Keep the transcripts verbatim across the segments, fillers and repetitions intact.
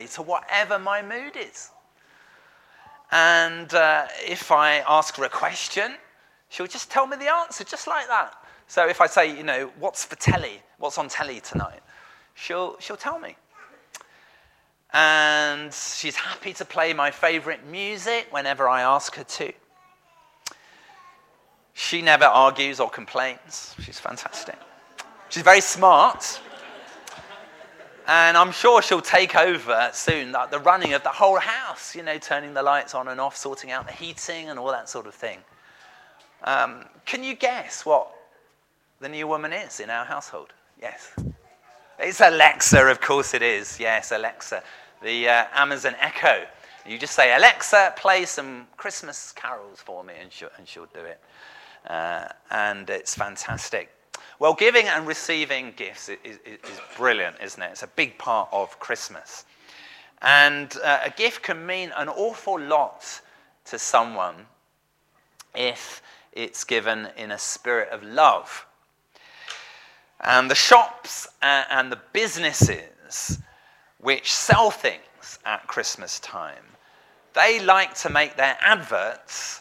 to whatever my mood is. And uh, if I ask her a question, she'll just tell me the answer, just like that. So if I say, you know, what's for telly? What's on telly tonight? She'll, she'll tell me. And she's happy to play my favorite music whenever I ask her to. She never argues or complains. She's fantastic. She's very smart. And I'm sure she'll take over soon, like the running of the whole house, you know, turning the lights on and off, sorting out the heating and all that sort of thing. Um, can you guess what the new woman is in our household? Yes. It's Alexa, of course it is. Yes, Alexa, the uh, Amazon Echo. You just say, Alexa, play some Christmas carols for me, and she'll, and she'll do it. Uh, and it's fantastic. Well, giving and receiving gifts is, is, is brilliant, isn't it? It's a big part of Christmas. And uh, a gift can mean an awful lot to someone if it's given in a spirit of love. And the shops and the businesses which sell things at Christmas time, they like to make their adverts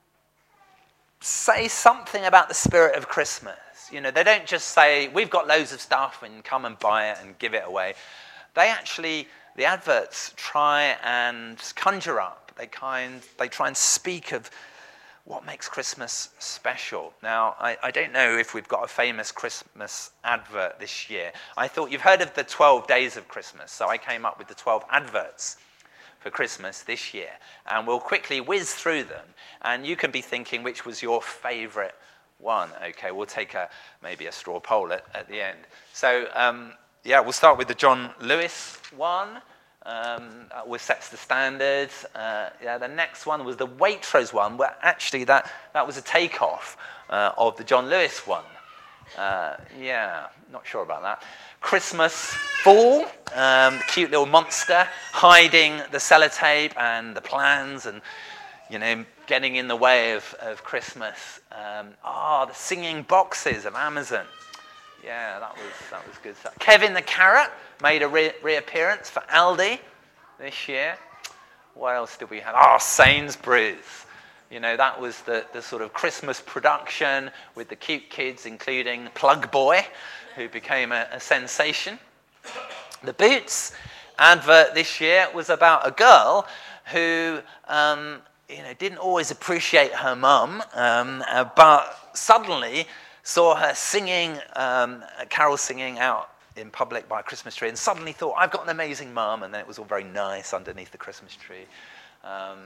say something about the spirit of Christmas. You know, they don't just say, we've got loads of stuff and come and buy it and give it away. They actually, the adverts try and conjure up. They kind, they try and speak of what makes Christmas special. Now, I, I don't know if we've got a famous Christmas advert this year. I thought you've heard of the twelve days of Christmas, so I came up with the twelve adverts for Christmas this year. And we'll quickly whiz through them, and you can be thinking which was your favorite one. Okay, we'll take a maybe a straw poll at, at the end. So, um, yeah, we'll start with the John Lewis one. Um, which sets the standards. Uh, yeah, the next one was the Waitrose one, where actually that, that was a takeoff uh, of the John Lewis one. Uh, yeah, not sure about that. Christmas Fool, um, the cute little monster hiding the sellotape and the plans and, you know, getting in the way of, of Christmas. Um, ah, the singing boxes of Amazon. Yeah, that was that was good stuff. Kevin the Carrot made a re- reappearance for Aldi this year. What else did we have? Ah, oh, Sainsbury's. You know, that was the, the sort of Christmas production with the cute kids, including Plug Boy, who became a, a sensation. The Boots advert this year was about a girl who, um, you know, didn't always appreciate her mum, um, uh, but suddenly saw her singing, um, carol singing out in public by a Christmas tree, and suddenly thought, I've got an amazing mum, and then it was all very nice underneath the Christmas tree. Um,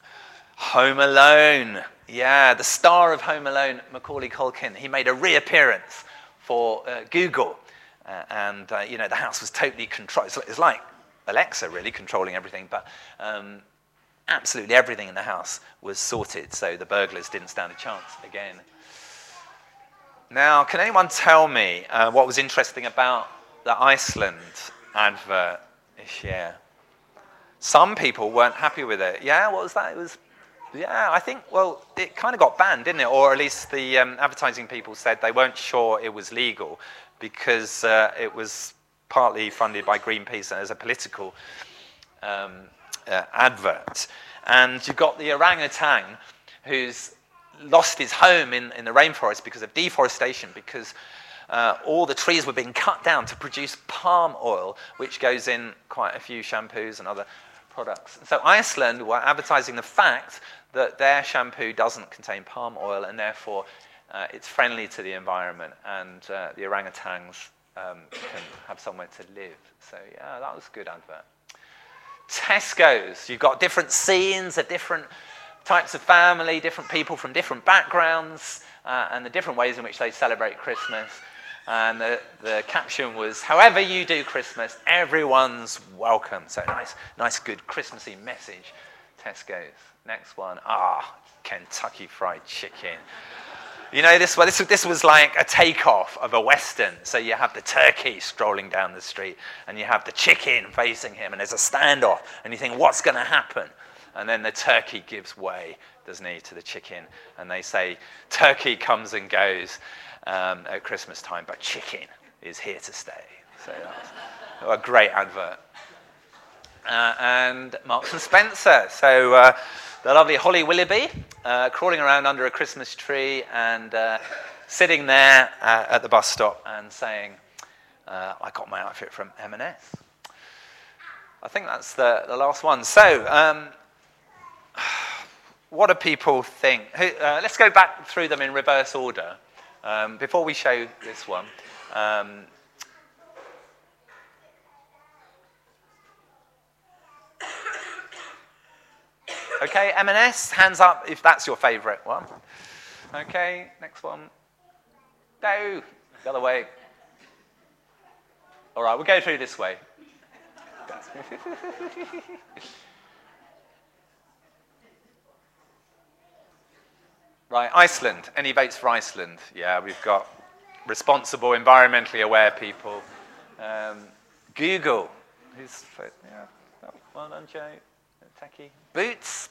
Home Alone. Yeah, the star of Home Alone, Macaulay Culkin, he made a reappearance for uh, Google, uh, and, uh, you know, the house was totally controlled. It's like Alexa, really, controlling everything, but um, absolutely everything in the house was sorted, so the burglars didn't stand a chance again. Now, can anyone tell me uh, what was interesting about the Iceland advert this year? Some people weren't happy with it. Yeah, what was that? It was, yeah, I think, well, it kind of got banned, didn't it? Or at least the um, advertising people said they weren't sure it was legal because uh, it was partly funded by Greenpeace and as a political um, uh, advert. And you've got the orangutan who's lost his home in, in the rainforest because of deforestation, because uh, all the trees were being cut down to produce palm oil, which goes in quite a few shampoos and other products. And so Iceland were advertising the fact that their shampoo doesn't contain palm oil, and therefore uh, it's friendly to the environment, and uh, the orangutans um, can have somewhere to live. So yeah, that was a good advert. Tesco's, you've got different scenes of different types of family, different people from different backgrounds, uh, and the different ways in which they celebrate Christmas. And the, the caption was, however you do Christmas, everyone's welcome. So nice, nice, good Christmassy message. Tesco's. Next one, ah, Kentucky Fried Chicken. You know, this, well, this, this was like a takeoff of a Western. So you have the turkey strolling down the street, and you have the chicken facing him, and there's a standoff, and you think, what's going to happen? And then the turkey gives way, doesn't he, to the chicken. And they say, turkey comes and goes um, at Christmas time, but chicken is here to stay. So that was a great advert. uh, and Marks and Spencer. So uh, the lovely Holly Willoughby uh, crawling around under a Christmas tree and uh, sitting there uh, at the bus stop and saying, uh, I got my outfit from M and S. I think that's the, the last one. So, um, what do people think? Who, uh, let's go back through them in reverse order um, before we show this one. Um, okay, M and S, hands up if that's your favourite one. Okay, next one. No, the other way. All right, we'll go through this way. Right, Iceland. Any votes for Iceland? Yeah, we've got responsible, environmentally aware people. Um, Google. Who's, yeah, oh, well done, Joe. Techie. Boots.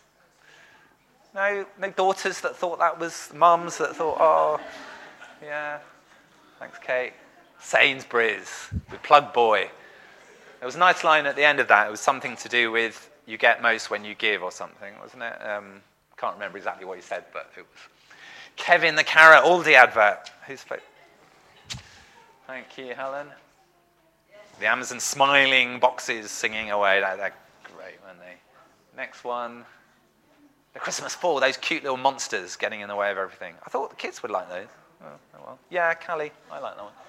No, no daughters that thought that was mums that thought, oh, yeah. Thanks, Kate. Sainsbury's with Plug Boy. There was a nice line at the end of that. It was something to do with you get most when you give or something, wasn't it? Um, can't remember exactly what he said, but it was Kevin the Carrot, Aldi advert. Who's fa- Thank you, Helen. The Amazon smiling boxes singing away. That, they're great, weren't they? Next one. The Christmas Four, those cute little monsters getting in the way of everything. I thought the kids would like those. Oh, oh well. Yeah, Callie, I like that one.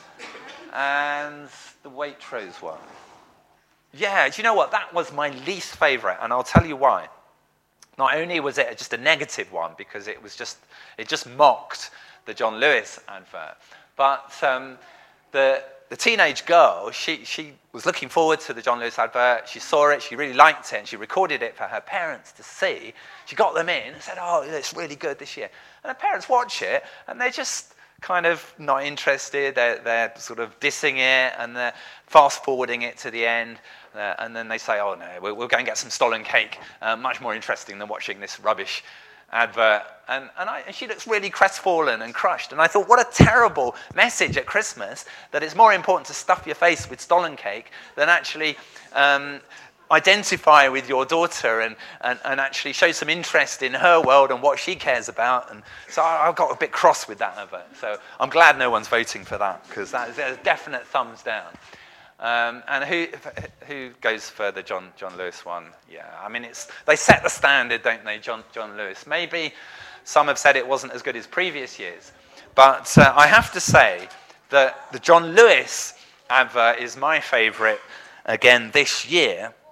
And the Waitrose one. Yeah, do you know what? That was my least favourite, and I'll tell you why. Not only was it just a negative one, because it was just, it just mocked the John Lewis advert, but um, the, the teenage girl, she, she was looking forward to the John Lewis advert. She saw it, she really liked it, and she recorded it for her parents to see. She got them in and said, oh, it's really good this year. And her parents watch it, and they're just kind of not interested. They're, they're sort of dissing it, and they're fast-forwarding it to the end. Uh, and then they say, oh, no, we'll, we'll go and get some Stollen cake. Uh, much more interesting than watching this rubbish advert. And, and, I, and she looks really crestfallen and crushed. And I thought, what a terrible message at Christmas, that it's more important to stuff your face with Stollen cake than actually um, identify with your daughter and, and, and actually show some interest in her world and what she cares about. And so I, I got a bit cross with that advert. So I'm glad no one's voting for that, because that is a definite thumbs down. Um, and who who goes for the John John Lewis one? Yeah, I mean, it's they set the standard, don't they, John John Lewis? Maybe some have said it wasn't as good as previous years, but uh, I have to say that the John Lewis advert is my favourite again this year.